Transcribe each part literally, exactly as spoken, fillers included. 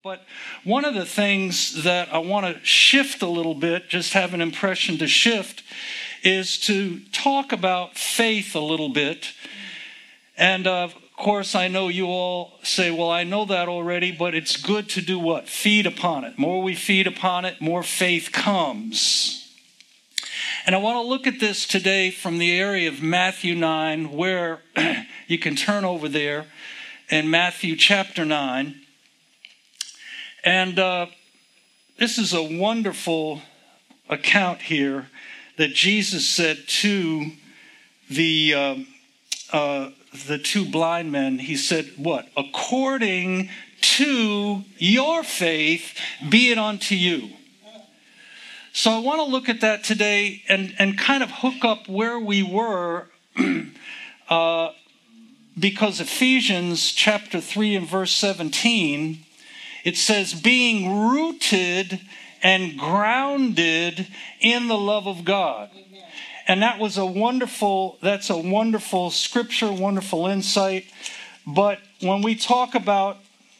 But one of the things that I want to shift a little bit, just have an impression to shift, is to talk about faith a little bit. And uh, of course, I know you all say, well, I know that already, but it's good to do what? Feed upon it. More we feed upon it, more faith comes. And I want to look at this today from the area of Matthew nine, where you can turn over there in Matthew chapter nine. And uh, this is a wonderful account here that Jesus said to the uh, uh, the two blind men. He said, what? According to your faith, be it unto you. So I want to look at that today and, and kind of hook up where we were uh, because Ephesians chapter three and verse seventeen, it says, being rooted and grounded in the love of God. Amen. And that was a wonderful, that's a wonderful scripture, wonderful insight. But when we talk about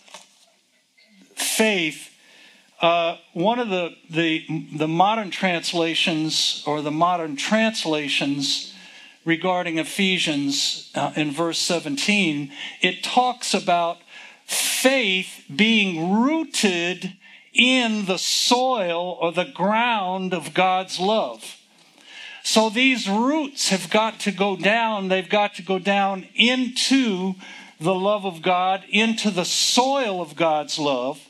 faith, uh, one of the, the, the modern translations or the modern translations regarding Ephesians uh, in verse seventeen, it talks about faith being rooted in the soil or the ground of God's love. So these roots have got to go down. They've got to go down into the love of God, into the soil of God's love.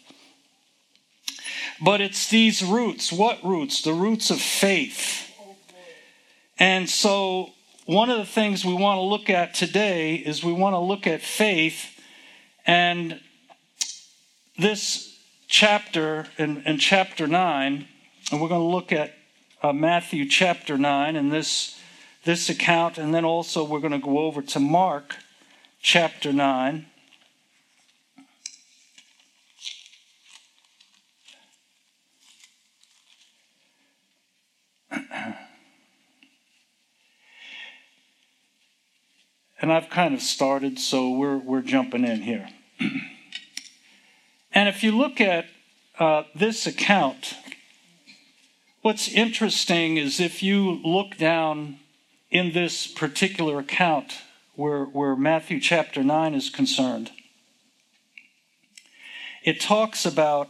But it's these roots. What roots? The roots of faith. And so one of the things we want to look at today is we want to look at faith. And this chapter, in, in chapter nine, and we're going to look at uh, Matthew chapter nine and this, this account, and then also we're going to go over to Mark chapter nine. And I've kind of started, so we're we're jumping in here. And if you look at uh, this account, what's interesting is if you look down in this particular account where, where Matthew chapter nine is concerned, it talks about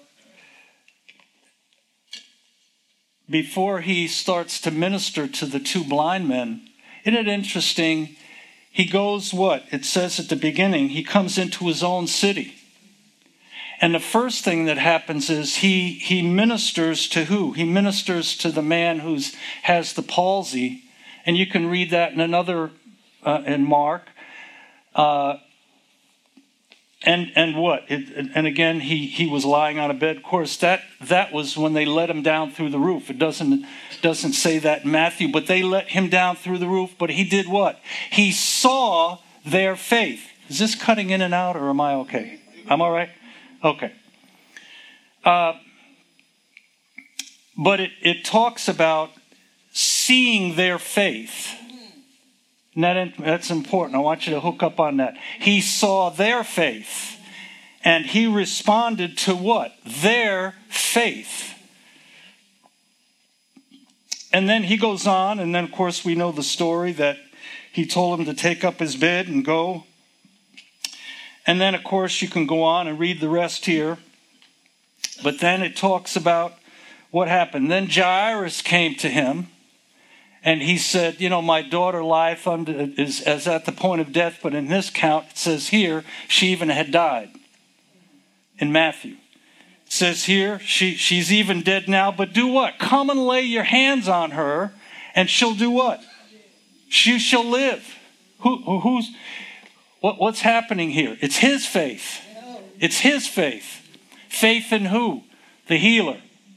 before he starts to minister to the two blind men. Isn't it interesting? He goes, what? It says at the beginning, he comes into his own city. And the first thing that happens is he he ministers to who? He ministers to the man who has the palsy. And you can read that in another, uh, in Mark. Uh, and and what? It, and again, he, he was lying on a bed. Of course, that, that was when they let him down through the roof. It doesn't, doesn't say that in Matthew, but they let him down through the roof. But he did what? He saw their faith. Is this cutting in and out, or am I okay? I'm all right? Okay. Uh, but it, it talks about seeing their faith. And that, that's important. I want you to hook up on that. He saw their faith. And he responded to what? Their faith. And then he goes on. And then, of course, we know the story that he told him to take up his bed and go. And then, of course, you can go on and read the rest here. But then it talks about what happened. Then Jairus came to him, and he said, you know, my daughter lieth under, is, is at the point of death, but in this count, it says here, she even had died. In Matthew. It says here, she, she's even dead now, but do what? Come and lay your hands on her, and she'll do what? She shall live. Who, who who's... What, what's happening here? It's his faith. It's his faith. Faith in who? The healer.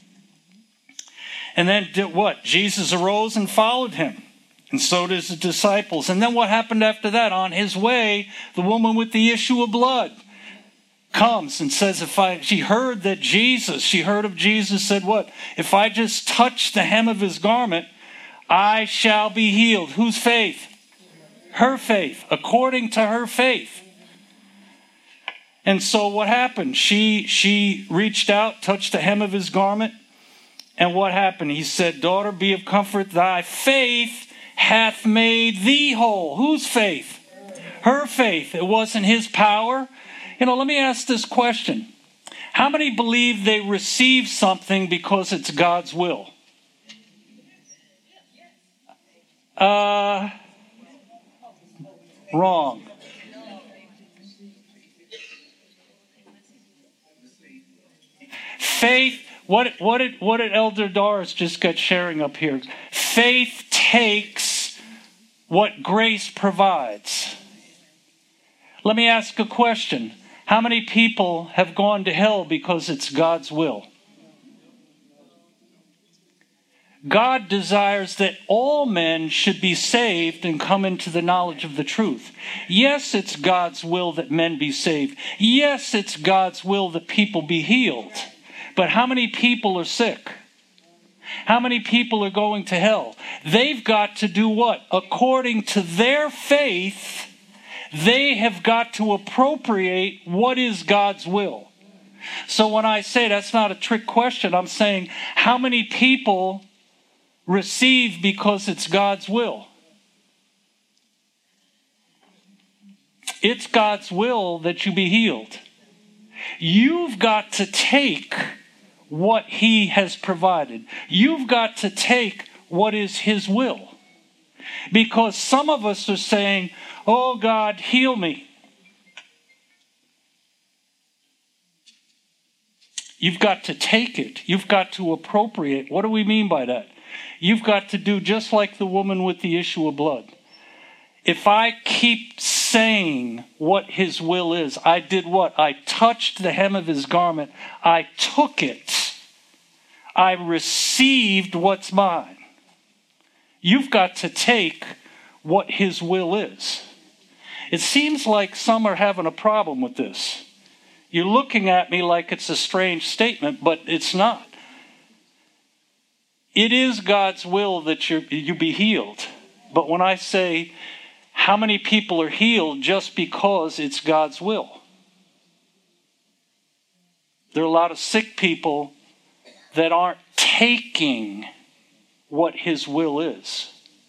And then did what? Jesus arose and followed him. And so did his disciples. And then what happened after that? On his way, the woman with the issue of blood comes and says, if I, she heard that Jesus, she heard of Jesus, said what? If I just touch the hem of his garment, I shall be healed. Whose faith? Her faith, according to her faith. And so what happened? She, she reached out, touched the hem of his garment. And what happened? He said, daughter, be of comfort. Thy faith hath made thee whole. Whose faith? Her faith. It wasn't his power. You know, let me ask this question. How many believe they receive something because it's God's will? Uh, wrong. Faith, what, what, did, what did Elder Doris just get sharing up here? Faith takes what grace provides. Let me ask a question. How many people have gone to hell because it's God's will? God desires that all men should be saved and come into the knowledge of the truth. Yes, it's God's will that men be saved. Yes, it's God's will that people be healed. But how many people are sick? How many people are going to hell? They've got to do what? According to their faith, they have got to appropriate what is God's will. So when I say that's not a trick question, I'm saying how many people receive because it's God's will? It's God's will that you be healed. You've got to take what he has provided. You've got to take what is his will. Because some of us are saying, oh God, heal me. You've got to take it. You've got to appropriate. What do we mean by that? You've got to do just like the woman with the issue of blood. If I keep saying what his will is, I did what? I touched the hem of his garment. I took it. I received what's mine. You've got to take what his will is. It seems like some are having a problem with this. You're looking at me like it's a strange statement, but it's not. It is God's will that you you be healed. But when I say how many people are healed just because it's God's will? There are a lot of sick people that aren't taking what his will is.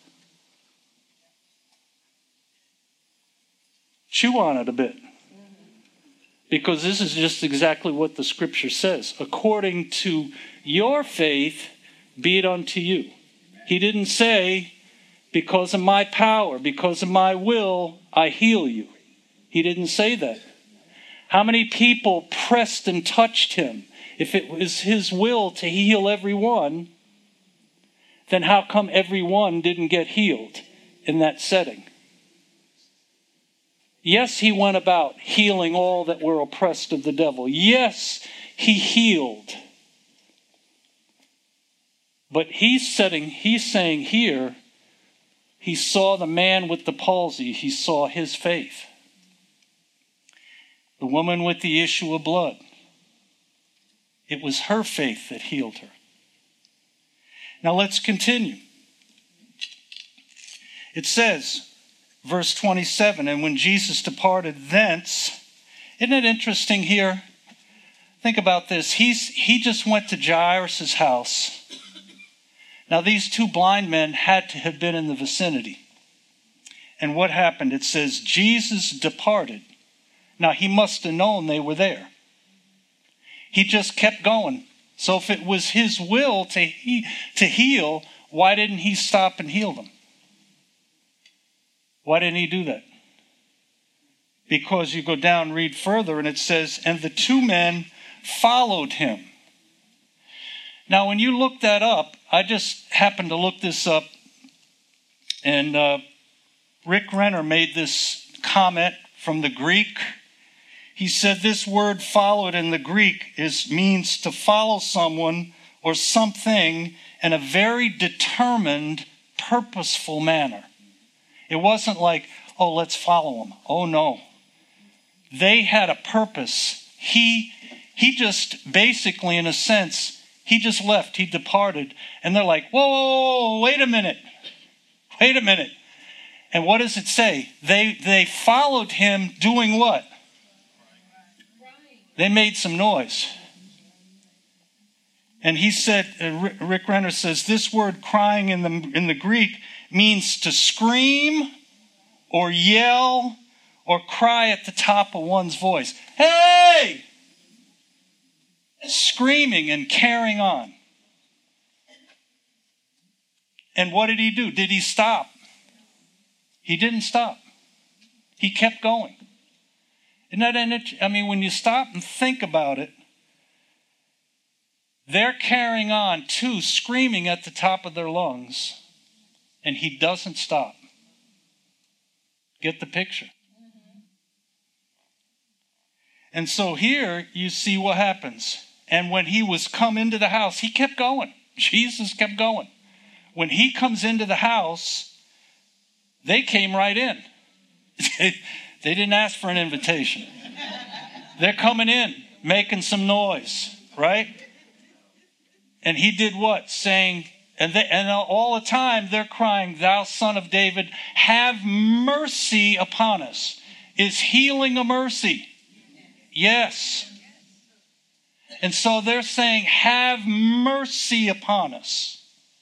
Chew on it a bit. Because this is just exactly what the scripture says. According to your faith, be it unto you. He didn't say, because of my power, because of my will, I heal you. He didn't say that. How many people pressed and touched him? If it was his will to heal everyone, then how come everyone didn't get healed in that setting? Yes, he went about healing all that were oppressed of the devil. Yes, he healed. But he's setting, he's saying here, he saw the man with the palsy. He saw his faith. The woman with the issue of blood. It was her faith that healed her. Now let's continue. It says, verse twenty-seven, and when Jesus departed thence, isn't it interesting here? Think about this. He's, he just went to Jairus' house. Now these two blind men had to have been in the vicinity. And what happened? It says, Jesus departed. Now he must have known they were there. He just kept going. So if it was his will to, he, to heal, why didn't he stop and heal them? Why didn't he do that? Because you go down, read further, and it says, and the two men followed him. Now, when you look that up, I just happened to look this up, and uh, Rick Renner made this comment from the Greek. He said this word followed in the Greek is means to follow someone or something in a very determined, purposeful manner. It wasn't like, oh, let's follow him. Oh, no. They had a purpose. He, he just basically, in a sense, he just left. He departed. And they're like, whoa, whoa, whoa, wait a minute. Wait a minute. And what does it say? They, they followed him doing what? They made some noise. And he said, uh, Rick Renner says, this word crying in the, in the Greek means to scream or yell or cry at the top of one's voice. Hey! Screaming and carrying on. And what did he do? Did he stop? He didn't stop. He kept going. Isn't that, I mean, when you stop and think about it, they're carrying on too, screaming at the top of their lungs, and he doesn't stop. Get the picture? Mm-hmm. And so here you see what happens. And when he was come into the house, he kept going. Jesus kept going. When he comes into the house, they came right in. They didn't ask for an invitation. They're coming in, making some noise, right? And he did what? Saying, and, they, and all the time they're crying, thou son of David, have mercy upon us. Is healing a mercy? Yes. And so they're saying, have mercy upon us.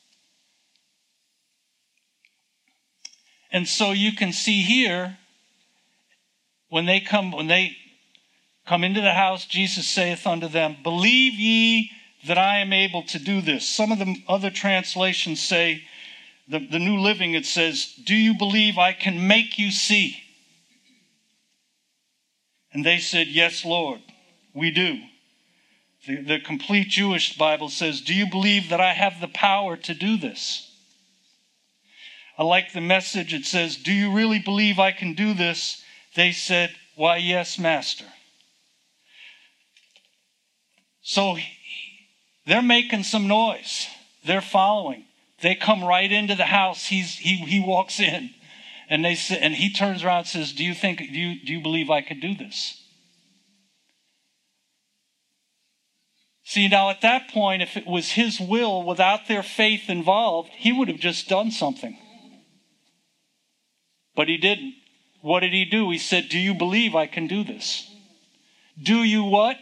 And so you can see here, when they come, when they come into the house, Jesus saith unto them, believe ye that I am able to do this. Some of the other translations say, the, the New Living, it says, do you believe I can make you see? And they said, yes, Lord, we do. The, the complete Jewish Bible says, do you believe that I have the power to do this? I like the Message. It says, do you really believe I can do this? They said, why, yes, Master. So they're making some noise. They're following. They come right into the house. He's he he walks in, and they say, and he turns around and says, "Do you think? Do you do you believe I could do this?" See, now at that point, if it was his will without their faith involved, he would have just done something. But he didn't. What did he do? He said, "Do you believe I can do this?" Do you what?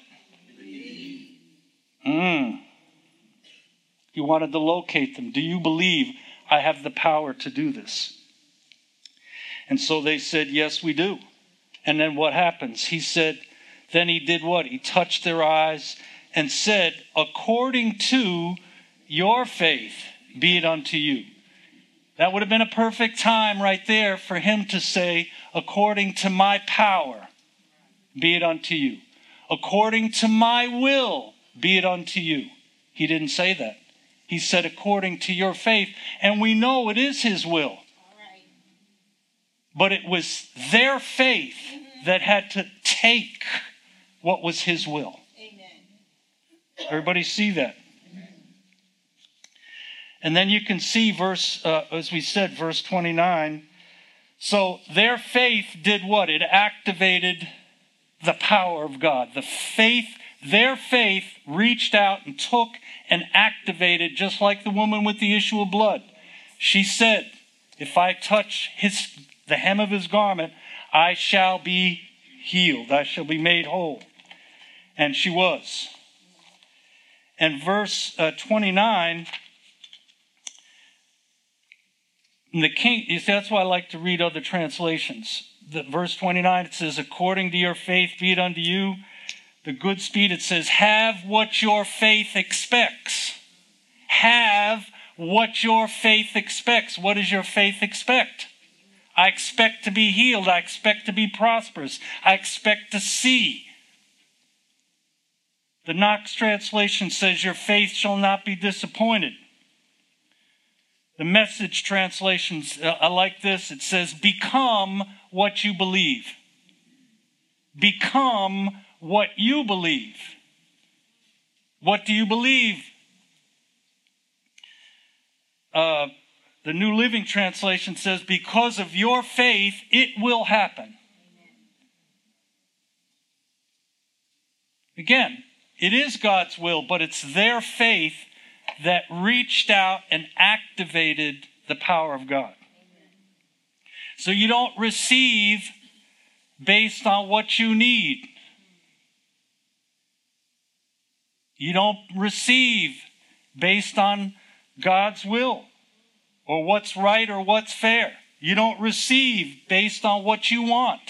Hmm. He wanted to locate them. Do you believe I have the power to do this? And so they said, yes, we do. And then what happens? He said, then he did what? He touched their eyes and said, according to your faith, be it unto you. That would have been a perfect time right there for him to say, according to my power, be it unto you. According to my will, be it unto you. He didn't say that. He said, according to your faith. And we know it is his will. All right. But it was their faith mm-hmm. that had to take what was his will. Amen. Everybody see that? Amen. And then you can see verse, uh, as we said, verse twenty-nine. So their faith did what? It activated the power of God. The faith, their faith reached out and took and activated, just like the woman with the issue of blood. She said, if I touch his, the hem of his garment, I shall be healed. I shall be made whole. And she was. And verse uh, twenty-nine, the king, you see, that's why I like to read other translations. The, verse twenty-nine, it says, according to your faith be it unto you. The Good Speed, it says, have what your faith expects. Have what your faith expects. What does your faith expect? I expect to be healed. I expect to be prosperous. I expect to see. The Knox translation says, your faith shall not be disappointed. The Message translation, I like this. It says, become what you believe. Become what you believe. What do you believe? Uh, the New Living Translation says, because of your faith, it will happen. Again, it is God's will, but it's their faith that reached out and activated the power of God. So you don't receive based on what you need. You don't receive based on God's will or what's right or what's fair. You don't receive based on what you want.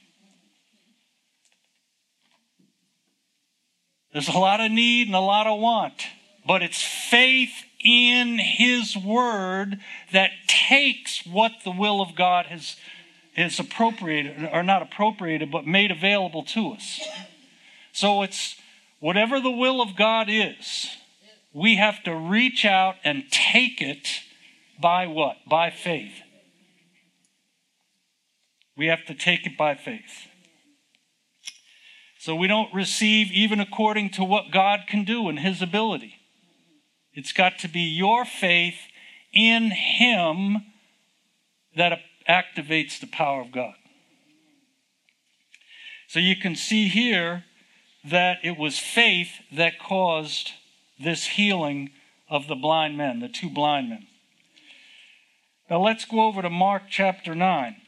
There's a lot of need and a lot of want, but it's faith in His Word that takes what the will of God has, has appropriated, or not appropriated, but made available to us. So it's whatever the will of God is, we have to reach out and take it by what? By faith. We have to take it by faith. So we don't receive even according to what God can do in His ability. It's got to be your faith in Him that activates the power of God. So you can see here that it was faith that caused this healing of the blind men, the two blind men. Now let's go over to Mark chapter nine.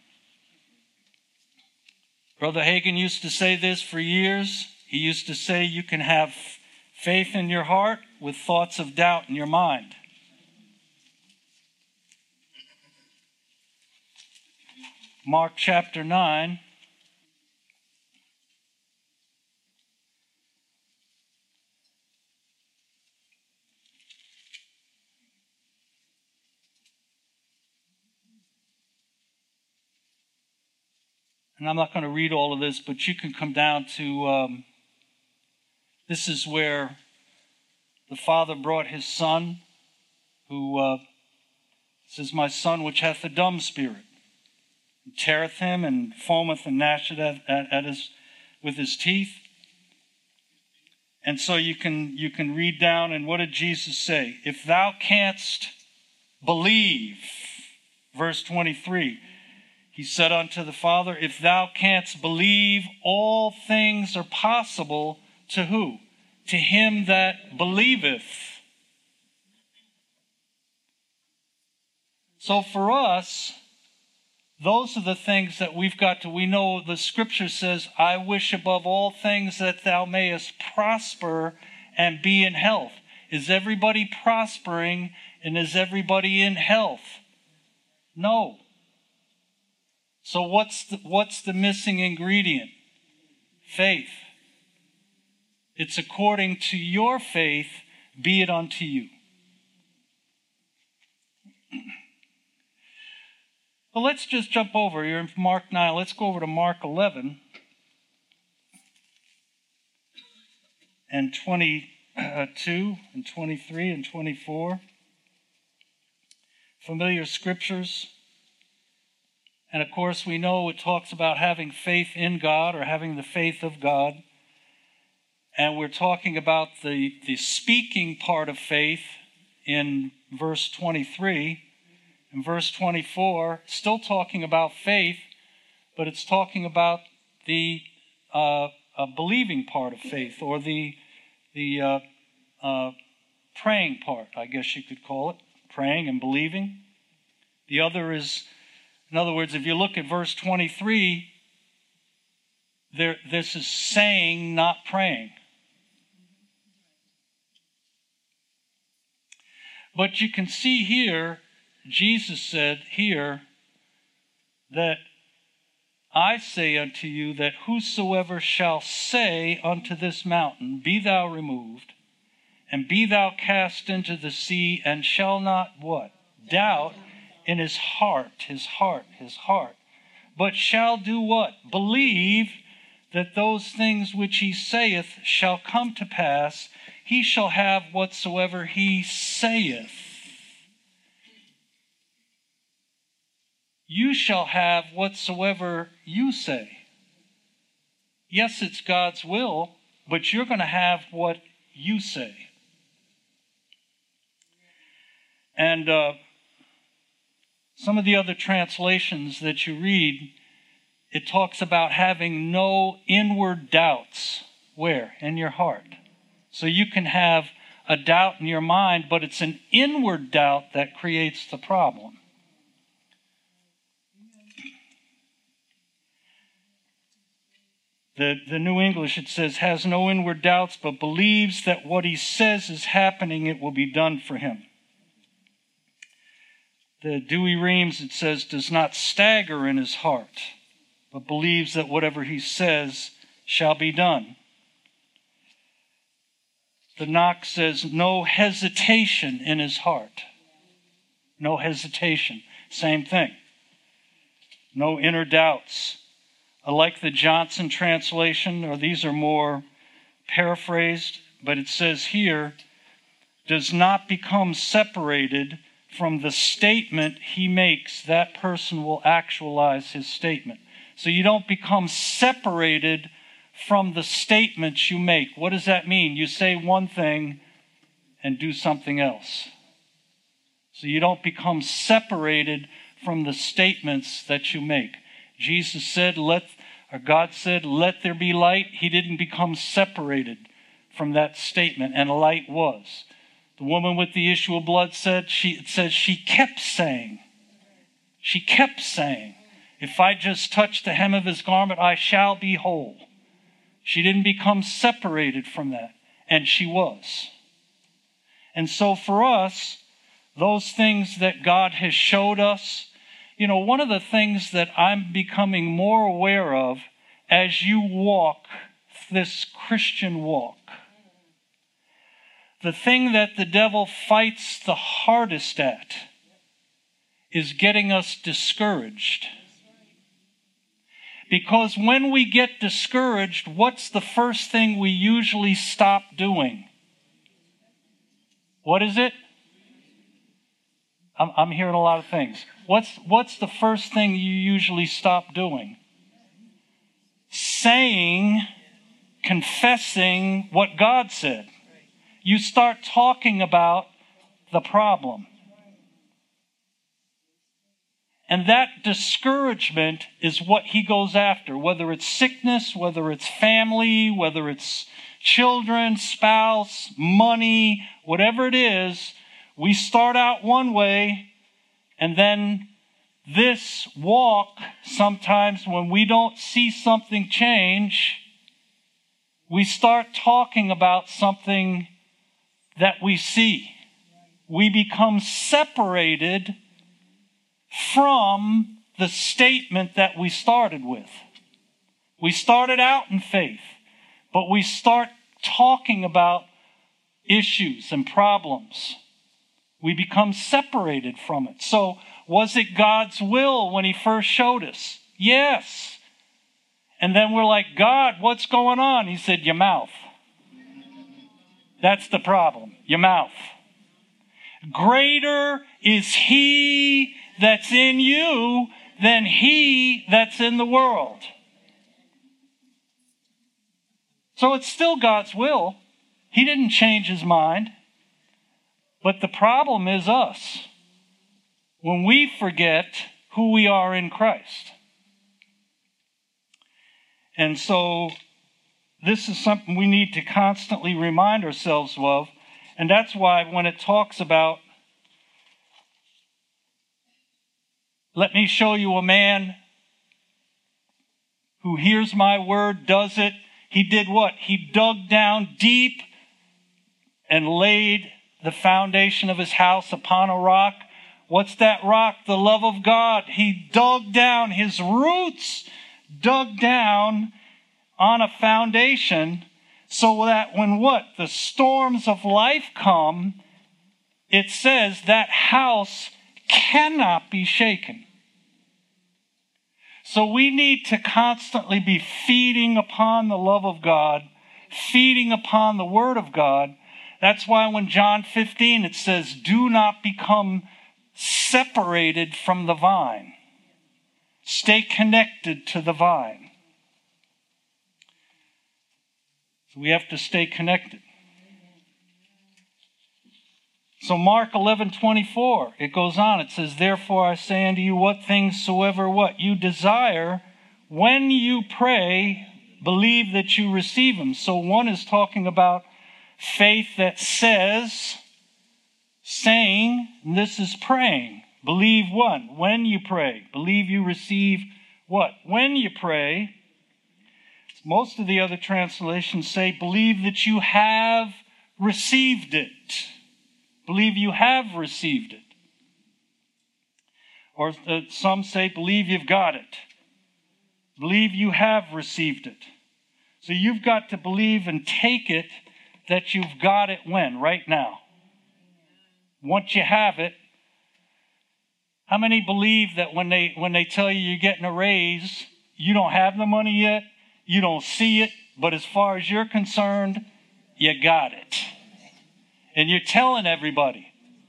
Brother Hagin used to say this for years. He used to say you can have faith in your heart with thoughts of doubt in your mind. Mark chapter nine. And I'm not going to read all of this, but you can come down to, um, this is where the father brought his son, who uh, says, my son which hath a dumb spirit, and teareth him, and foameth and gnasheth at, at, at his, with his teeth. And so you can, you can read down, and what did Jesus say? If thou canst believe, verse twenty-three, He said unto the Father, if thou canst believe, all things are possible to who? To him that believeth. So for us, those are the things that we've got to, we know the scripture says, I wish above all things that thou mayest prosper and be in health. Is everybody prospering and is everybody in health? No. So what's the, what's the missing ingredient? Faith. It's according to your faith, be it unto you. Well, let's just jump over. You're in Mark nine. Let's go over to Mark eleven and twenty-two and twenty-three and twenty-four. Familiar scriptures. And of course, we know it talks about having faith in God or having the faith of God. And we're talking about the, the speaking part of faith in verse twenty-three. In verse twenty-four, still talking about faith, but it's talking about the uh, uh, believing part of faith, or the, the uh, uh, praying part, I guess you could call it, praying and believing. The other is, in other words, if you look at verse twenty-three, there, this is saying, not praying. But you can see here, Jesus said here that I say unto you that whosoever shall say unto this mountain, be thou removed, and be thou cast into the sea, and shall not what? Doubt in his heart, his heart, his heart, but shall do what? Believe that those things which he saith shall come to pass, he shall have whatsoever he saith. You shall have whatsoever you say. Yes, it's God's will, but you're going to have what you say. And uh, some of the other translations that you read, it talks about having no inward doubts. Where? In your heart. So you can have a doubt in your mind, but it's an inward doubt that creates the problem. The, the New English, it says, has no inward doubts, but believes that what he says is happening, it will be done for him. The Dewey Reams, it says, does not stagger in his heart, but believes that whatever he says shall be done. The Knox says, no hesitation in his heart. No hesitation. Same thing. No inner doubts. I like the Johnson translation, or these are more paraphrased, but it says here, does not become separated from the statement he makes. That person will actualize his statement. So you don't become separated from the statements you make. What does that mean? You say one thing and do something else. So you don't become separated from the statements that you make. Jesus said, let, or God said, let there be light. He didn't become separated from that statement, and light was. The woman with the issue of blood said, she, it says she kept saying, she kept saying, if I just touch the hem of his garment, I shall be whole. She didn't become separated from that, and she was. And so for us, those things that God has showed us, you know, one of the things that I'm becoming more aware of as you walk this Christian walk, the thing that the devil fights the hardest at is getting us discouraged. Because when we get discouraged, what's the first thing we usually stop doing? What is it? I'm, I'm hearing a lot of things. What's, what's the first thing you usually stop doing? Saying, confessing what God said. You start talking about the problem. And that discouragement is what he goes after, whether it's sickness, whether it's family, whether it's children, spouse, money, whatever it is. We start out one way, and then this walk, sometimes when we don't see something change, we start talking about something that we see. We become separated from the statement that we started with. We started out in faith, but we start talking about issues and problems. We become separated from it. So, was it God's will when he first showed us? Yes. And then we're like, God, what's going on? He said, your mouth. That's the problem. Your mouth. Greater is he that's in you than he that's in the world. So it's still God's will. He didn't change his mind. But the problem is us. When we forget who we are in Christ. And so this is something we need to constantly remind ourselves of. And that's why when it talks about, let me show you a man who hears my word, does it. He did what? He dug down deep and laid the foundation of his house upon a rock. What's that rock? The love of God. He dug down, his roots dug down on a foundation so that when what? The storms of life come, it says that house cannot be shaken. So we need to constantly be feeding upon the love of God, feeding upon the Word of God. That's why when John fifteen, it says, do not become separated from the vine. Stay connected to the vine. So we have to stay connected. So Mark eleven twenty-four, it goes on. It says, therefore I say unto you, what things soever what you desire, when you pray, believe that you receive them. So one is talking about faith that says, saying, and this is praying. Believe what? When you pray. Believe you receive what? When you pray. Most of the other translations say, believe that you have received it. Believe you have received it. Or uh, some say, believe you've got it. Believe you have received it. So you've got to believe and take it that you've got it when? Right now. Once you have it, how many believe that when they when they tell you you're getting a raise, you don't have the money yet, you don't see it, but as far as you're concerned, you got it. And you're telling everybody.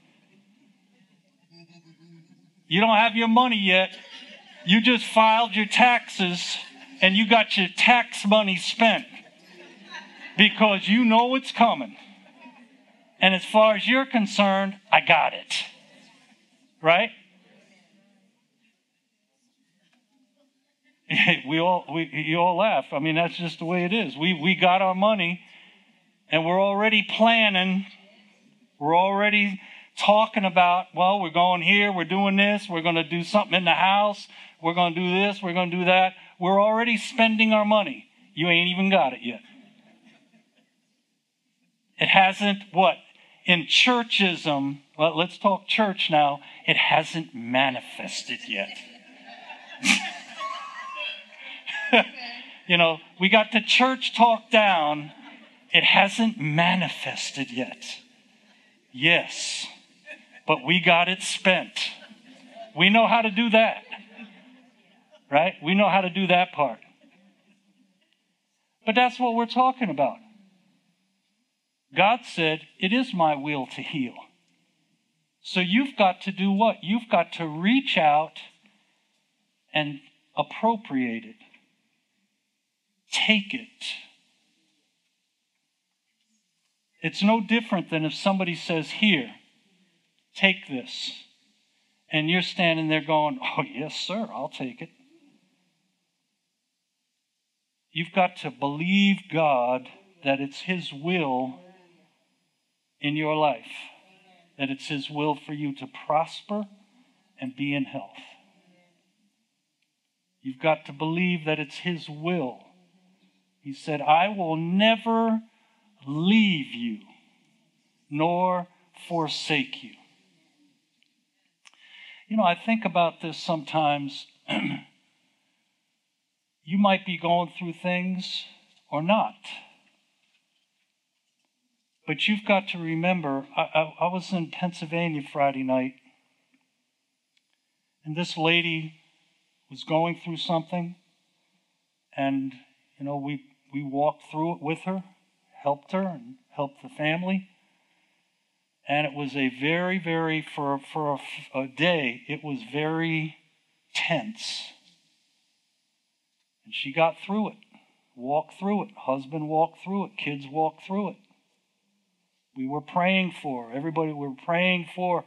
You don't have your money yet. You just filed your taxes and you got your tax money spent because you know it's coming. And as far as you're concerned, I got it. Right? we all we you all laugh. I mean, that's just the way it is. We we got our money and we're already planning. We're already talking about, well, we're going here, we're doing this, we're going to do something in the house, we're going to do this, we're going to do that. We're already spending our money. You ain't even got it yet. It hasn't, what? In churchism, well, let's talk church now, it hasn't manifested yet. You know, we got the church talk down, it hasn't manifested yet. Yes, but we got it spent. We know how to do that, right? We know how to do that part. But that's what we're talking about. God said, it is my will to heal. So you've got to do what? You've got to reach out and appropriate it. Take it. It's no different than if somebody says, here, take this. And you're standing there going, oh, yes, sir, I'll take it. You've got to believe God that it's His will in your life. That it's His will for you to prosper and be in health. You've got to believe that it's His will. He said, I will never leave you, nor forsake you. You know, I think about this sometimes. You might be going through things or not. But you've got to remember, I, I, I was in Pennsylvania Friday night, and this lady was going through something, and, you know, we, we walked through it with her, helped her and helped the family. And it was a very, very, for, for a, a day, it was very tense. And she got through it, walked through it. Husband walked through it. Kids walked through it. We were praying for her. Everybody were praying for her.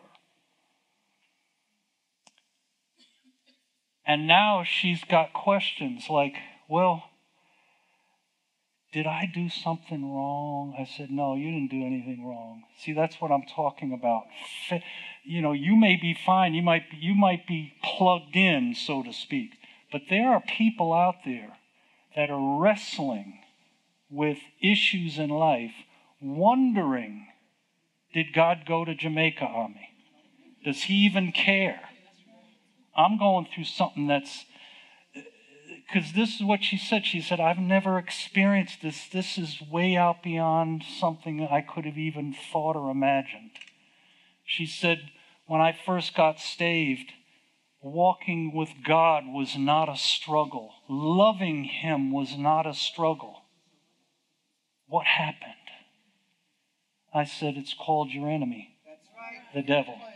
And now she's got questions like, well, did I do something wrong? I said, no, you didn't do anything wrong. See, that's what I'm talking about. You know, you may be fine. You might be, you might be plugged in, so to speak. But there are people out there that are wrestling with issues in life, wondering, did God go to Jamaica on me? Does He even care? I'm going through something that's, because this is what she said. She said, I've never experienced this. This is way out beyond something I could have even thought or imagined. She said, when I first got saved, walking with God was not a struggle. Loving Him was not a struggle. What happened? I said, it's called your enemy, That's right. the devil. That's right.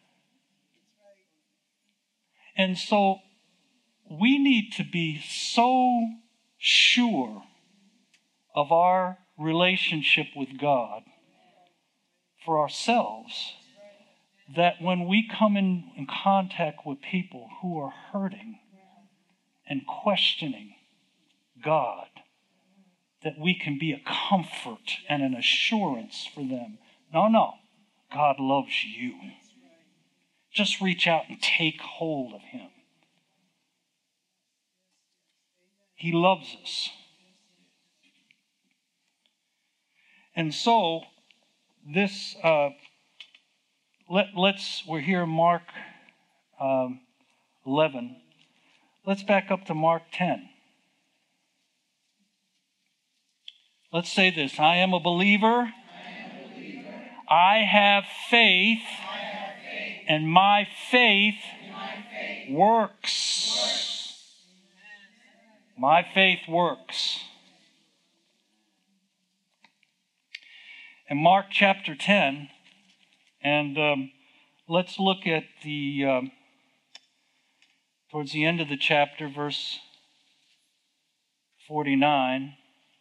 And so we need to be so sure of our relationship with God for ourselves that when we come in, in contact with people who are hurting and questioning God, that we can be a comfort and an assurance for them. No, no. God loves you. Just reach out and take hold of Him. He loves us. And so, this, uh, let, let's, we're here in Mark um, eleven. Let's back up to Mark ten. Let's say this. I am a believer. I have faith, I have faith. And my faith, my faith works. works. My faith works. In Mark chapter ten, and um, let's look at the, um, towards the end of the chapter, verse forty-nine.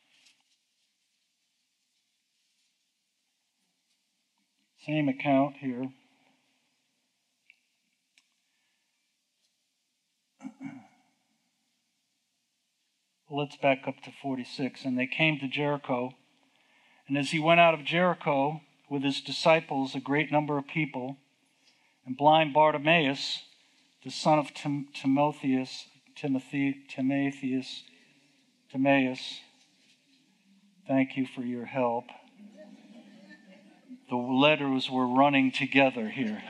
Same account here. Let's back up to forty-six. And they came to Jericho. And as he went out of Jericho with his disciples, a great number of people, and blind Bartimaeus, the son of Tim- Timotheus, Timothy, Timotheus, Timaeus, thank you for your help. The letters were running together here.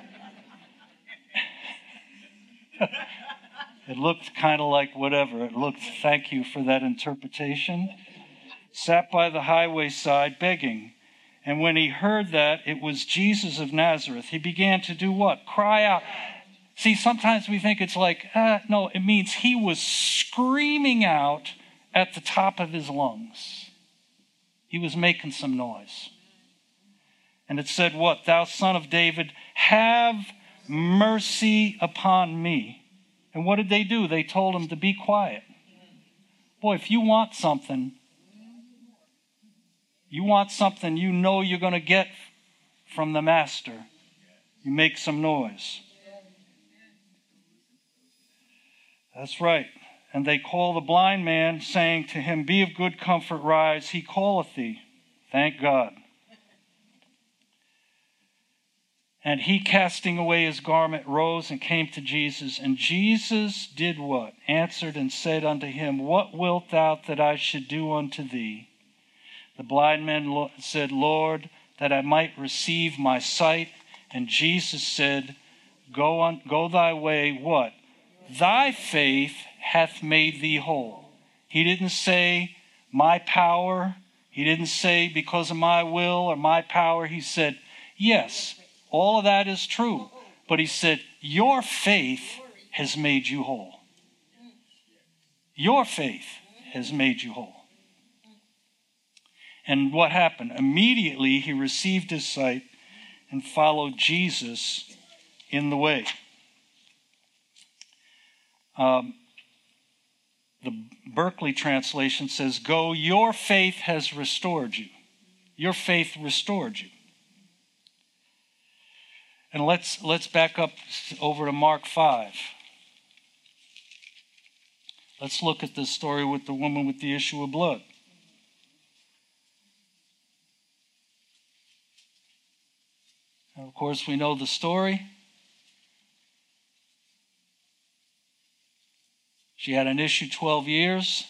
It looked kind of like whatever. It looked, thank you for that interpretation. Sat by the highway side begging. And when he heard that it was Jesus of Nazareth, he began to do what? Cry out. See, sometimes we think it's like, ah, no, it means he was screaming out at the top of his lungs. He was making some noise. And it said what? Thou son of David, have mercy upon me. And what did they do? They told him to be quiet. Boy, if you want something, you want something you know you're going to get from the master, you make some noise. That's right. And they call the blind man, saying to him, be of good comfort, rise, he calleth thee. Thank God. And he, casting away his garment, rose and came to Jesus. And Jesus did what? Answered and said unto him, what wilt thou that I should do unto thee? The blind man said, Lord, that I might receive my sight. And Jesus said, Go on, go thy way, what? Thy faith hath made thee whole. He didn't say, my power. He didn't say, because of my will or my power. He said, yes, all of that is true. But he said, your faith has made you whole. Your faith has made you whole. And what happened? Immediately he received his sight and followed Jesus in the way. Um, the Berkeley translation says, go, your faith has restored you. Your faith restored you. And let's let's back up over to Mark five. Let's look at this story with the woman with the issue of blood. And of course, we know the story. She had an issue twelve years.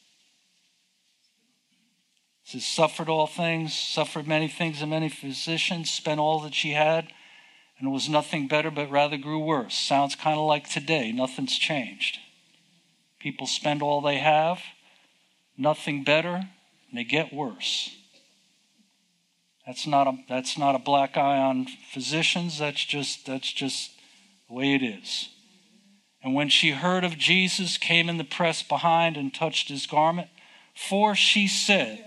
She suffered all things, suffered many things and many physicians, spent all that she had, and it was nothing better, but rather grew worse. Sounds kind of like today. Nothing's changed. People spend all they have, nothing better, and they get worse. That's not a that's not a black eye on physicians. That's just that's just the way it is. And when she heard of Jesus, came in the press behind and touched his garment, for she said,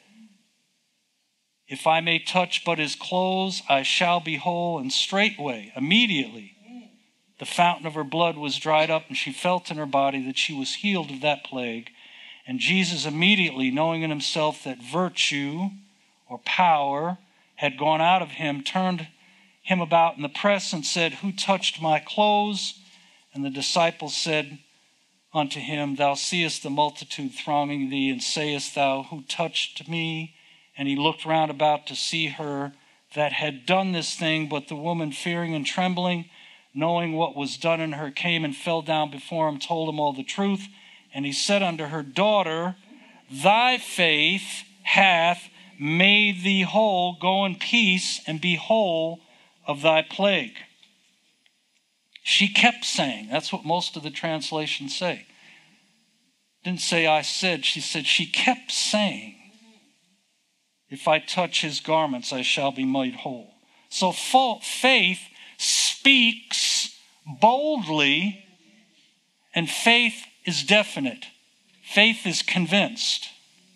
if I may touch but his clothes, I shall be whole. And straightway, immediately, the fountain of her blood was dried up, and she felt in her body that she was healed of that plague. And Jesus immediately, knowing in himself that virtue or power had gone out of him, turned him about in the press and said, who touched my clothes? And the disciples said unto him, thou seest the multitude thronging thee, and sayest thou, who touched me? And he looked round about to see her that had done this thing. But the woman, fearing and trembling, knowing what was done in her, came and fell down before him, told him all the truth. And he said unto her, daughter, thy faith hath made thee whole. Go in peace and be whole of thy plague. She kept saying. That's what most of the translations say. Didn't say I said. She said she kept saying, if I touch his garments, I shall be made whole. So faith speaks boldly, and faith is definite. Faith is convinced.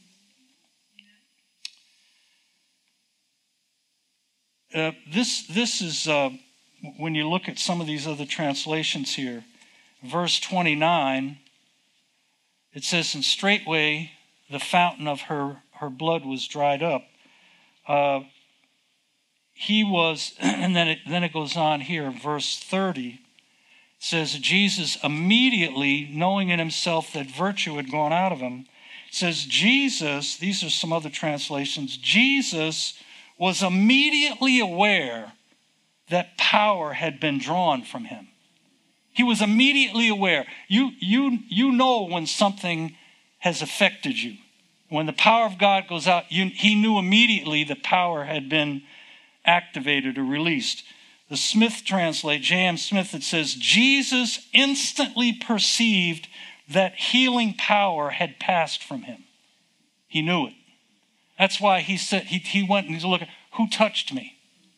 Uh, this, this is, uh, when you look at some of these other translations here, verse twenty-nine, it says, and straightway the fountain of her, her blood was dried up. Uh, he was, and then it, then it goes on here, verse thirty, it says, Jesus immediately, knowing in himself that virtue had gone out of him, it says, Jesus, these are some other translations, Jesus was immediately aware that power had been drawn from him. He was immediately aware. You, you, you know when something has affected you. When the power of God goes out, you, he knew immediately the power had been activated or released. The Smith translate, J M Smith, it says, Jesus instantly perceived that healing power had passed from him. He knew it. That's why he said, he, he went and he's looking, who touched me?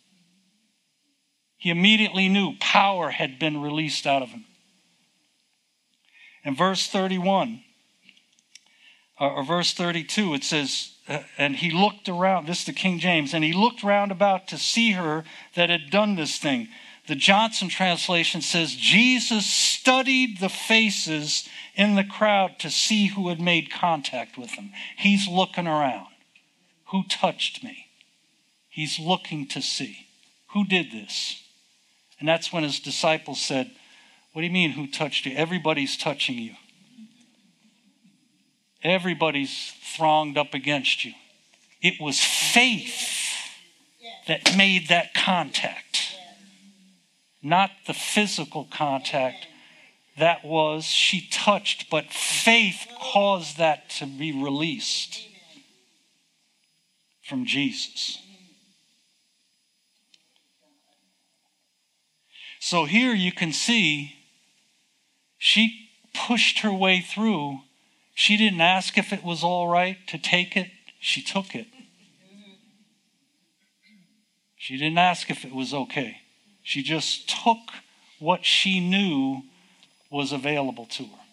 He immediately knew power had been released out of him. In verse thirty-one, or verse thirty-two, it says, uh, and he looked around, this is the King James, and he looked round about to see her that had done this thing. The Johnson translation says, Jesus studied the faces in the crowd to see who had made contact with him. He's looking around. Who touched me? He's looking to see. Who did this? And that's when his disciples said, what do you mean, who touched you? Everybody's touching you. Everybody's thronged up against you. It was faith that made that contact. Not the physical contact. That was, she touched, but faith caused that to be released from Jesus. So here you can see she pushed her way through. She didn't ask if it was all right to take it. She took it. She didn't ask if it was okay. She just took what she knew was available to her.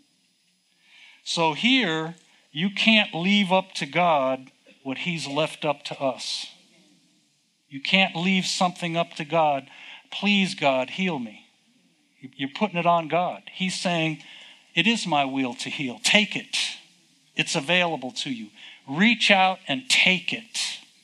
So here, you can't leave up to God what he's left up to us. You can't leave something up to God. Please, God, heal me. You're putting it on God. He's saying, it is my will to heal. Take it. It's available to you. Reach out and take it.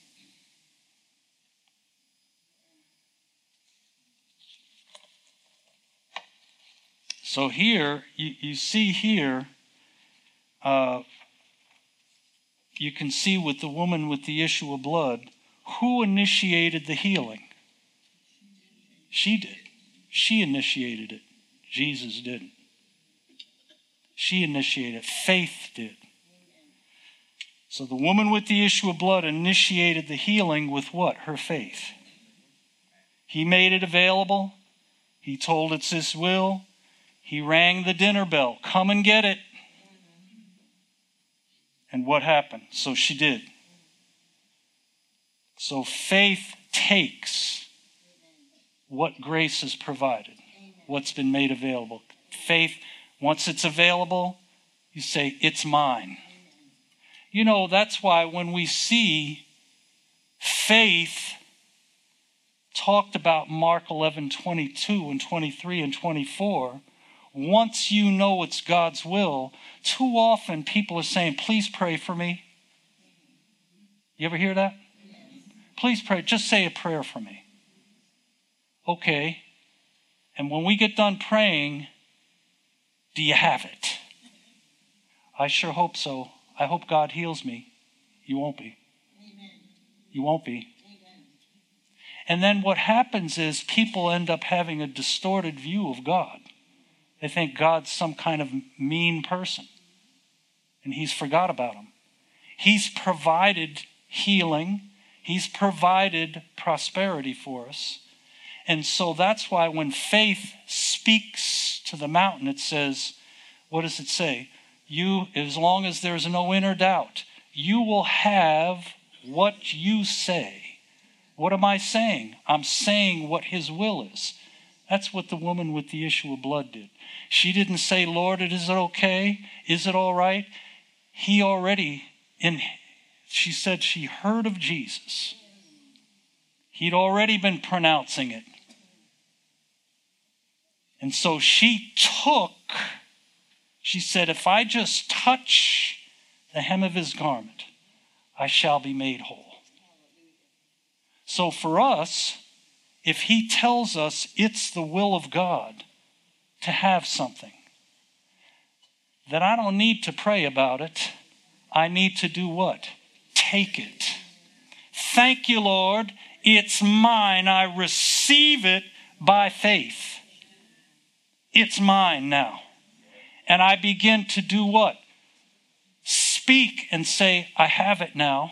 So here, you, you see here, uh, you can see with the woman with the issue of blood, who initiated the healing? She did. She initiated it. Jesus didn't. She initiated it. Faith did. So the woman with the issue of blood initiated the healing with what? Her faith. He made it available. He told it's his will. He rang the dinner bell. Come and get it. And what happened? So she did. So faith takes what grace has provided, what's been made available. Faith, once it's available, you say, it's mine. You know, that's why when we see faith talked about Mark eleven twenty-two and twenty-three and twenty-four, once you know it's God's will, too often people are saying, please pray for me. You ever hear that? Please pray. Just say a prayer for me. Okay. And when we get done praying, do you have it? I sure hope so. I hope God heals me. You won't be. Amen. You won't be. Amen. And then what happens is people end up having a distorted view of God. They think God's some kind of mean person. And he's forgot about them. He's provided healing. He's provided prosperity for us. And so that's why when faith speaks to the mountain, it says, what does it say? You, as long as there's no inner doubt, you will have what you say. What am I saying? I'm saying what his will is. That's what the woman with the issue of blood did. She didn't say, Lord, is it okay? Is it all right? He already, in, she said she heard of Jesus. He'd already been pronouncing it. And so she took, she said, if I just touch the hem of his garment, I shall be made whole. So for us, if he tells us it's the will of God to have something, then I don't need to pray about it. I need to do what? Take it. Thank you, Lord. It's mine. I receive it by faith. It's mine now. And I begin to do what? Speak and say, I have it now.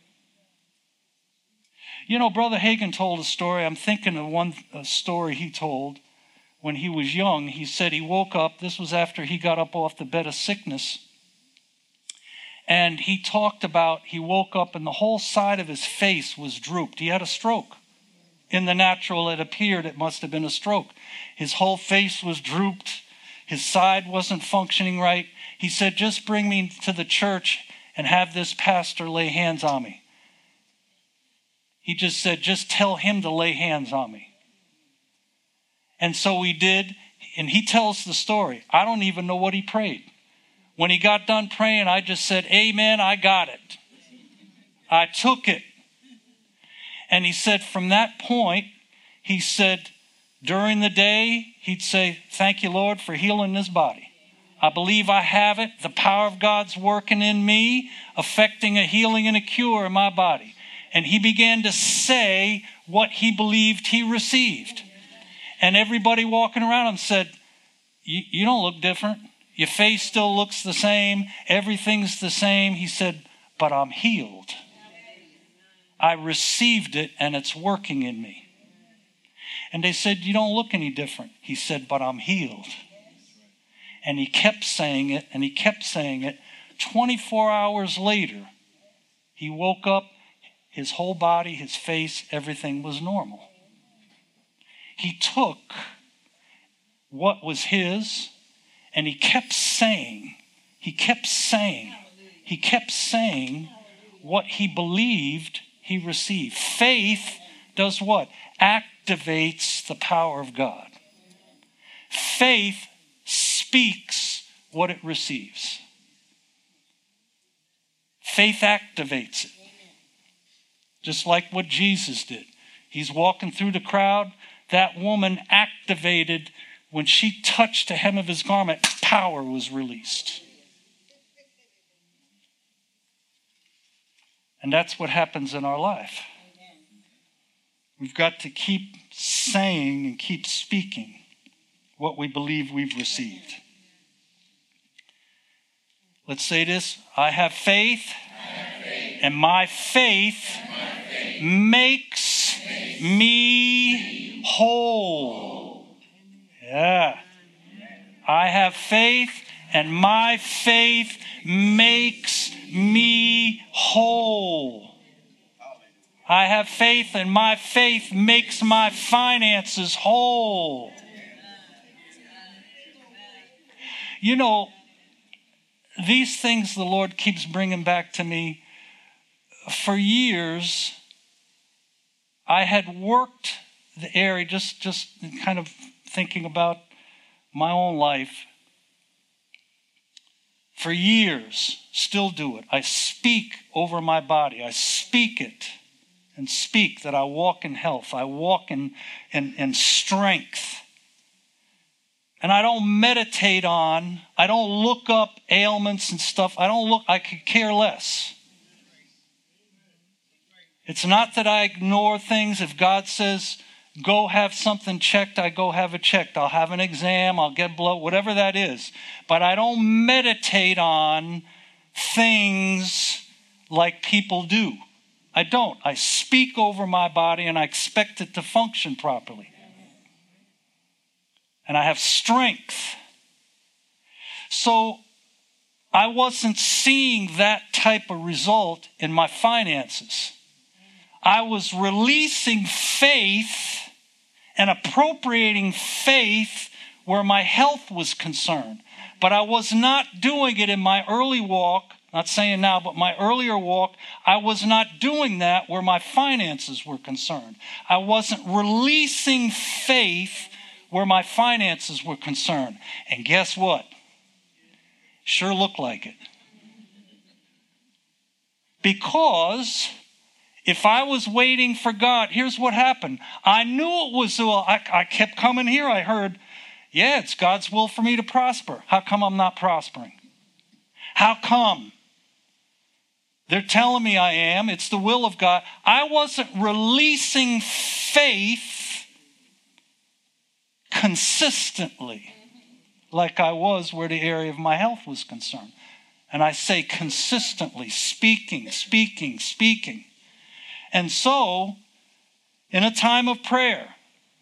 You know, Brother Hagin told a story. I'm thinking of one a story he told when he was young. He said he woke up. This was after he got up off the bed of sickness. And he talked about he woke up and the whole side of his face was drooped. He had a stroke. In the natural, it appeared it must have been a stroke. His whole face was drooped. His side wasn't functioning right. He said, just bring me to the church and have this pastor lay hands on me. He just said, just tell him to lay hands on me. And so we did, and he tells the story. I don't even know what he prayed. When he got done praying, I just said, amen, I got it. I took it. And he said from that point, he said, during the day, he'd say, thank you, Lord, for healing this body. I believe I have it. The power of God's working in me, affecting a healing and a cure in my body. And he began to say what he believed he received. And everybody walking around him said, you don't look different. Your face still looks the same. Everything's the same. He said, but I'm healed. I received it and it's working in me. And they said, you don't look any different. He said, but I'm healed. And he kept saying it and he kept saying it. twenty-four hours later, he woke up. His whole body, his face, everything was normal. He took what was his and he kept saying, he kept saying, he kept saying what he believed he received. Faith does what? Activates the power of God. Faith speaks what it receives. Faith activates it. Just like what Jesus did. He's walking through the crowd. That woman activated, when she touched the hem of his garment, power was released. And that's what happens in our life. We've got to keep saying and keep speaking what we believe we've received. Let's say this. I have faith, I have faith. And my faith, and my faith makes, makes me whole. Yeah. I have faith, and my faith makes me whole. I have faith, and my faith makes my finances whole. You know, these things the Lord keeps bringing back to me. For years, I had worked the area, just, just kind of thinking about my own life. For years, still do it. I speak over my body. I speak it and speak that I walk in health. I walk in, in, in strength. And I don't meditate on, I don't look up ailments and stuff. I don't look, I could care less. It's not that I ignore things. If God says, go have something checked, I go have it checked. I'll have an exam, I'll get blood, whatever that is. But I don't meditate on things like people do. I don't. I speak over my body and I expect it to function properly. And I have strength. So I wasn't seeing that type of result in my finances. I was releasing faith and appropriating faith where my health was concerned. But I was not doing it in my early walk, not saying now, but my earlier walk, I was not doing that where my finances were concerned. I wasn't releasing faith where my finances were concerned. And guess what? Sure looked like it. Because if I was waiting for God, here's what happened. I knew it was, well, I, I kept coming here. I heard, yeah, it's God's will for me to prosper. How come I'm not prospering? How come? They're telling me I am. It's the will of God. I wasn't releasing faith consistently like I was where the area of my health was concerned. And I say consistently, speaking, speaking, speaking. And so, in a time of prayer,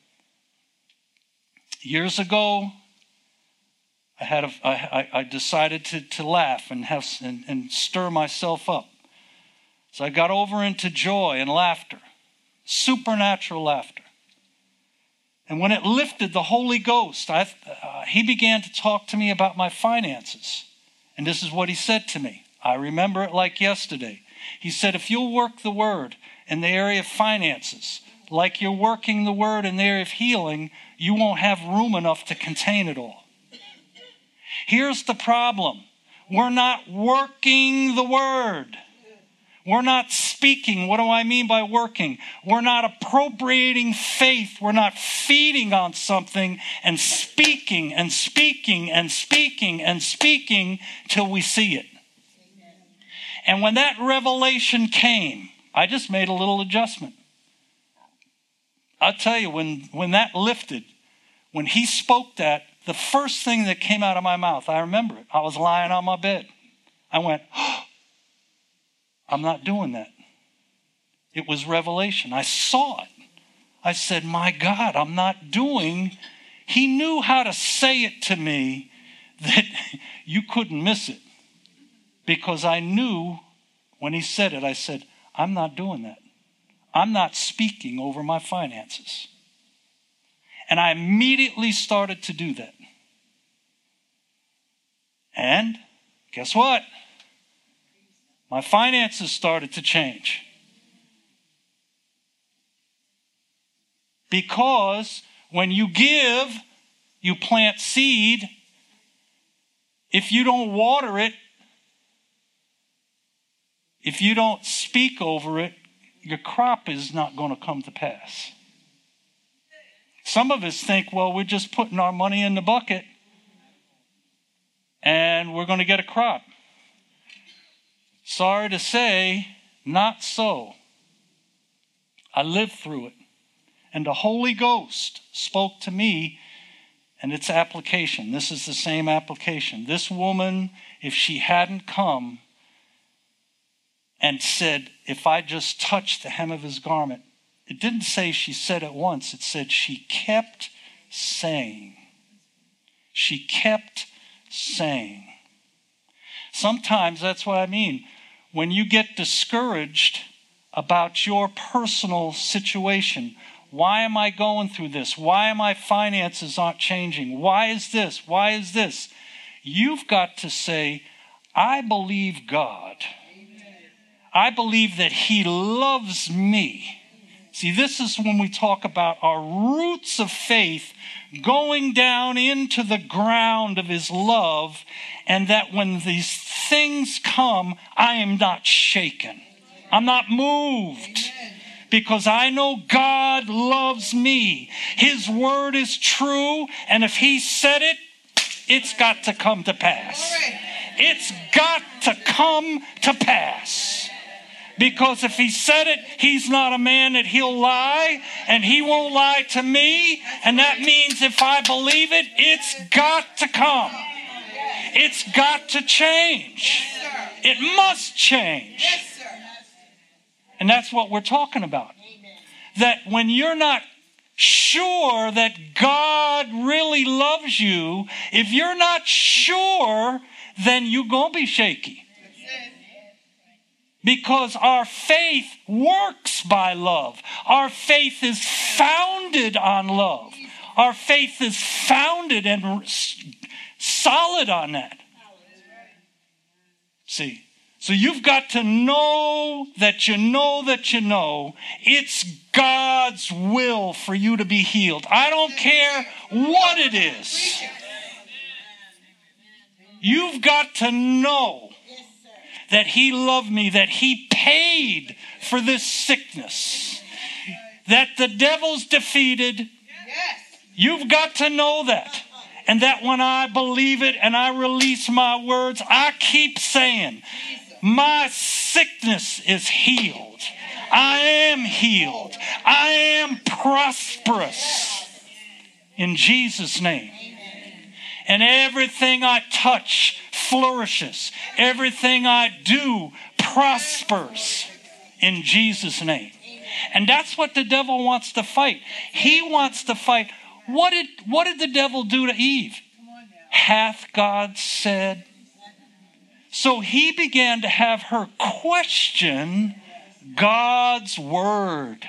years ago, I had a, I, I decided to, to laugh and have and, and stir myself up. So I got over into joy and laughter, supernatural laughter. And when it lifted, the Holy Ghost, I, uh, he began to talk to me about my finances. And this is what he said to me. I remember it like yesterday. He said, if you'll work the word in the area of finances, like you're working the word in the area of healing, you won't have room enough to contain it all. Here's the problem. We're not working the word. We're not speaking. What do I mean by working? We're not appropriating faith. We're not feeding on something and speaking and speaking and speaking and speaking till we see it. And when that revelation came, I just made a little adjustment. I'll tell you, when, when that lifted, when he spoke that, the first thing that came out of my mouth, I remember it. I was lying on my bed. I went, oh, I'm not doing that. It was revelation. I saw it. I said, my God, I'm not doing. He knew how to say it to me that you couldn't miss it. Because I knew when he said it, I said, I'm not doing that. I'm not speaking over my finances. And I immediately started to do that. And guess what? My finances started to change. Because when you give, you plant seed. If you don't water it, if you don't speak over it, your crop is not going to come to pass. Some of us think, well, we're just putting our money in the bucket and we're going to get a crop. Sorry to say, not so. I lived through it. And the Holy Ghost spoke to me, and its application. This is the same application. This woman, if she hadn't come and said, if I just touch the hem of his garment, it didn't say she said it once. It said she kept saying. She kept saying. Sometimes that's what I mean. When you get discouraged about your personal situation, why am I going through this? Why are my finances aren't changing? Why is this? Why is this? You've got to say, I believe God. I believe that he loves me. See, this is when we talk about our roots of faith going down into the ground of his love, and that when these things come, I am not shaken. I'm not moved. Because I know God loves me. His word is true, and if he said it, it's got to come to pass. It's got to come to pass. Because if he said it, he's not a man that he'll lie, and he won't lie to me. And that means if I believe it, it's got to come. It's got to change. It must change. And that's what we're talking about. Amen. That when you're not sure that God really loves you, if you're not sure, then you're going to be shaky. Because our faith works by love. Our faith is founded on love. Our faith is founded and solid on that. See, so you've got to know that you know that you know it's God's will for you to be healed. I don't care what it is. You've got to know that He loved me, that He paid for this sickness, that the devil's defeated. You've got to know that. And that when I believe it and I release my words, I keep saying, my sickness is healed. I am healed. I am prosperous. In Jesus' name. And everything I touch flourishes. Everything I do prospers. In Jesus' name. And that's what the devil wants to fight. He wants to fight. What did, what did the devil do to Eve? Hath God said? So he began to have her question God's word.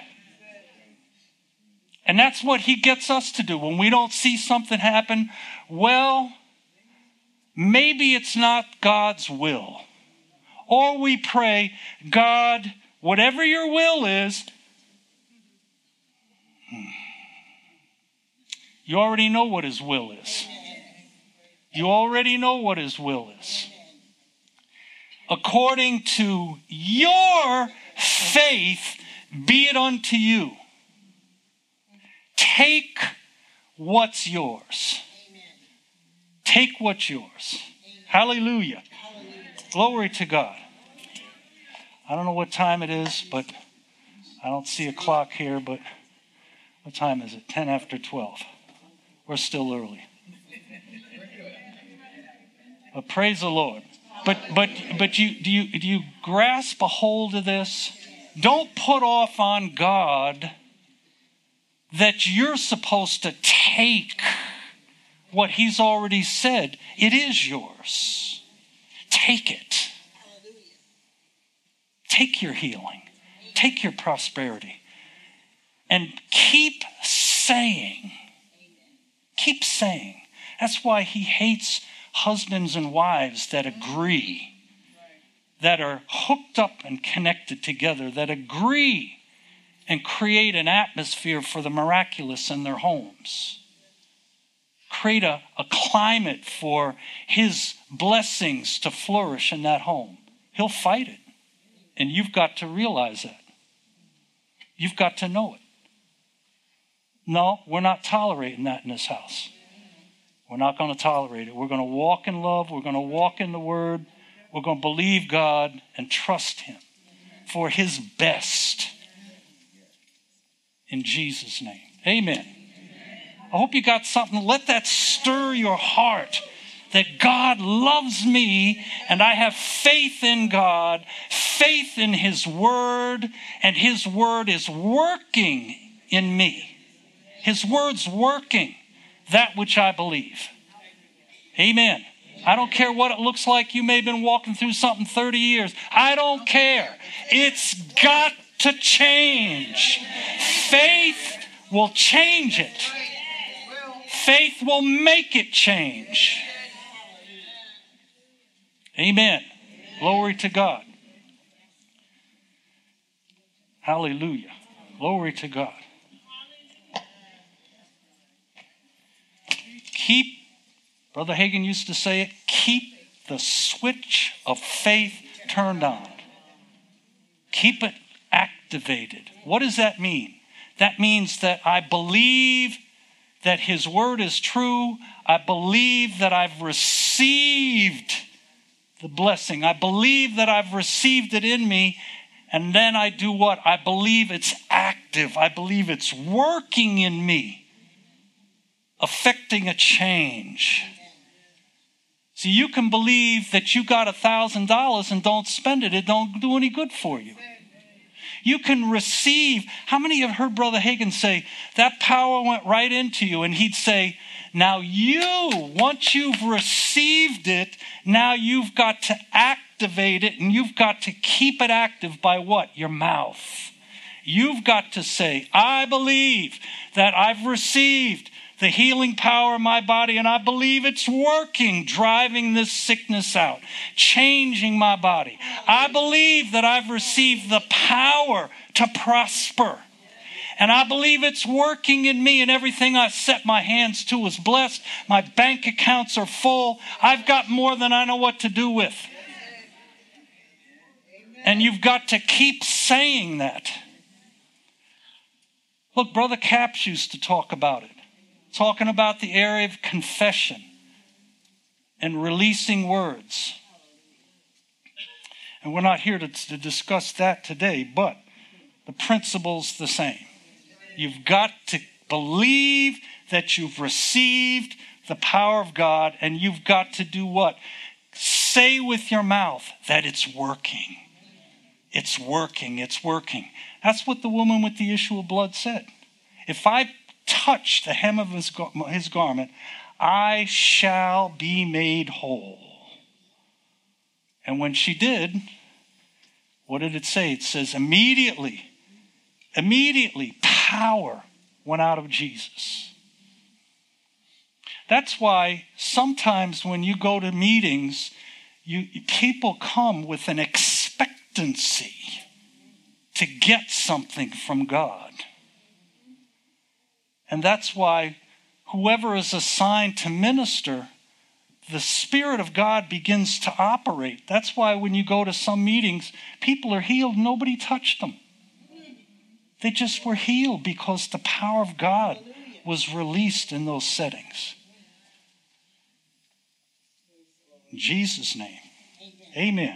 And that's what he gets us to do. When we don't see something happen, well, maybe it's not God's will. Or we pray, God, whatever your will is, you already know what his will is. You already know what his will is. According to your faith, be it unto you. Take what's yours. Take what's yours. Hallelujah. Glory to God. I don't know what time it is, but I don't see a clock here, but what time is it? ten after twelve. We're still early. But praise the Lord. But but but you do you do you grasp a hold of this? Don't put off on God that you're supposed to take what he's already said. It is yours. Take it. Take your healing. Take your prosperity. And keep saying. Keep saying. That's why he hates husbands and wives that agree, that are hooked up and connected together, that agree and create an atmosphere for the miraculous in their homes. Create a, a climate for his blessings to flourish in that home. He'll fight it. And you've got to realize that. You've got to know it. No, we're not tolerating that in this house. We're not going to tolerate it. We're going to walk in love. We're going to walk in the word. We're going to believe God and trust him for his best. In Jesus' name. Amen. I hope you got something. Let that stir your heart that God loves me and I have faith in God, faith in his word, and his word is working in me. His word's working that which I believe. Amen. I don't care what it looks like. You may have been walking through something thirty years. I don't care. It's got to change. Faith will change it. Faith will make it change. Amen. Glory to God. Hallelujah. Glory to God. Keep, Brother Hagin used to say it, keep the switch of faith turned on. Keep it activated. What does that mean? That means that I believe that his word is true. I believe that I've received the blessing. I believe that I've received it in me. And then I do what? I believe it's active. I believe it's working in me, affecting a change. See, you can believe that you got a thousand dollars and don't spend it. It don't do any good for you. You can receive. How many have heard Brother Hagin say, that power went right into you? And he'd say, now you, once you've received it, now you've got to activate it, and you've got to keep it active by what? Your mouth. You've got to say, I believe that I've received the healing power of my body, and I believe it's working, driving this sickness out, changing my body. I believe that I've received the power to prosper. And I believe it's working in me, and everything I set my hands to is blessed. My bank accounts are full. I've got more than I know what to do with. And you've got to keep saying that. Look, Brother Capps used to talk about it. Talking about the area of confession and releasing words. And we're not here to, to discuss that today, but the principle's the same. You've got to believe that you've received the power of God, and you've got to do what? Say with your mouth that it's working. It's working. It's working. That's what the woman with the issue of blood said. If I touch the hem of his, his garment, I shall be made whole. And when she did, what did it say? It says immediately, immediately power went out of Jesus. That's why sometimes when you go to meetings, you people come with an expectancy to get something from God. And that's why whoever is assigned to minister, the Spirit of God begins to operate. That's why when you go to some meetings, people are healed. Nobody touched them. They just were healed because the power of God was released in those settings. In Jesus' name, amen.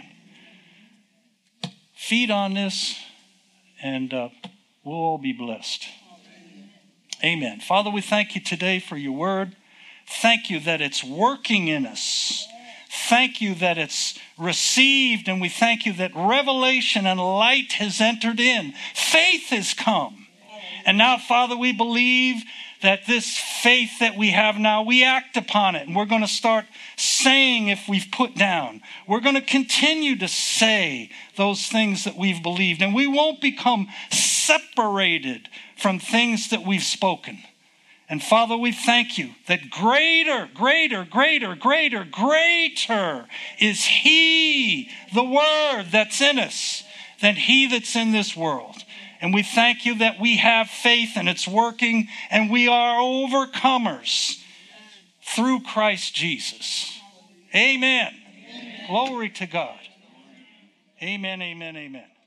Feed on this, and uh, we'll all be blessed. Amen. Father, we thank you today for your word. Thank you that it's working in us. Thank you that it's received, and we thank you that revelation and light has entered in. Faith has come. And now, Father, we believe that this faith that we have now, we act upon it. And we're going to start saying if we've put down. We're going to continue to say those things that we've believed. And we won't become separated from things that we've spoken. And Father, we thank you that greater, greater, greater, greater, greater is He, the Word that's in us, than he that's in this world. And we thank you that we have faith and it's working, and we are overcomers through Christ Jesus. Amen. Amen. Glory to God. Amen, amen, amen.